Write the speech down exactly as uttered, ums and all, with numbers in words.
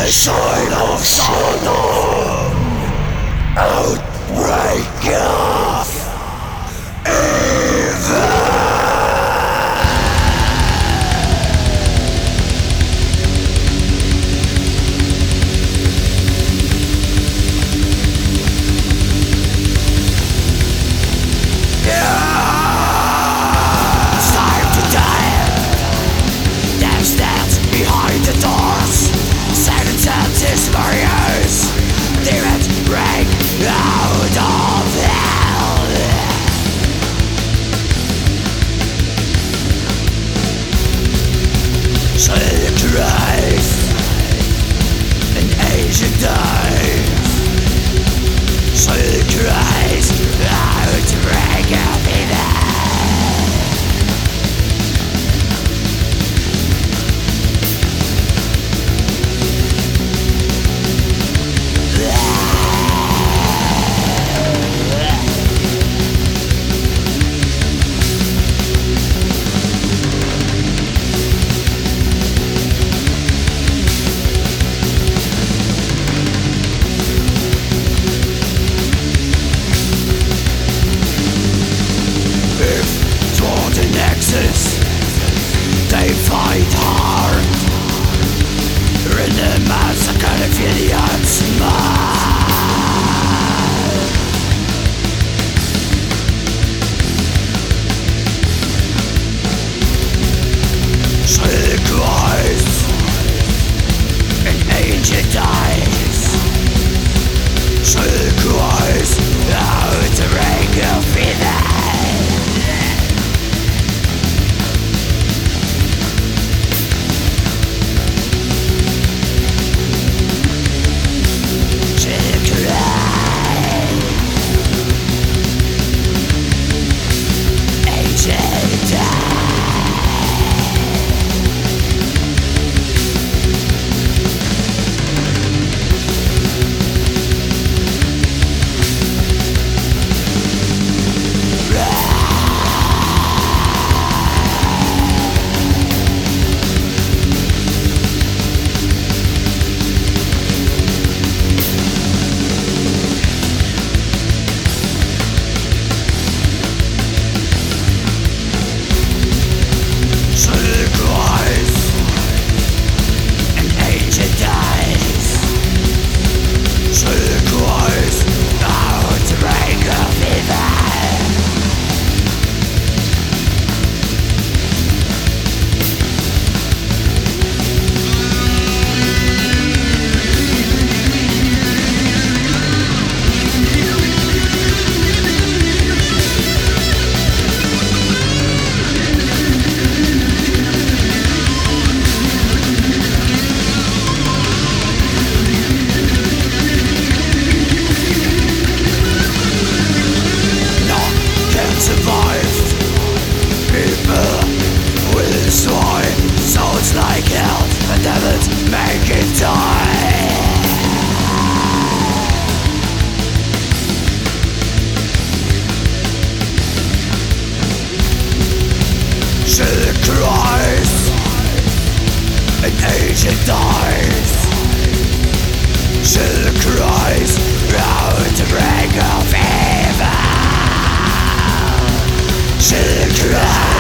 the sign of Sodom, outbreak of evil. Behind the doors, sentences for years, demons break out of hell. Say Christ, an ancient dies. Say Christ, outbreak of evil. They fight hard in the massacre of idiots. See Christ, an ancient dies. See Christ, outbreak of evil. Souls like hell, and devils make it die. See Christ, an agent dies. See Christ, outbreak of evil. See Christ.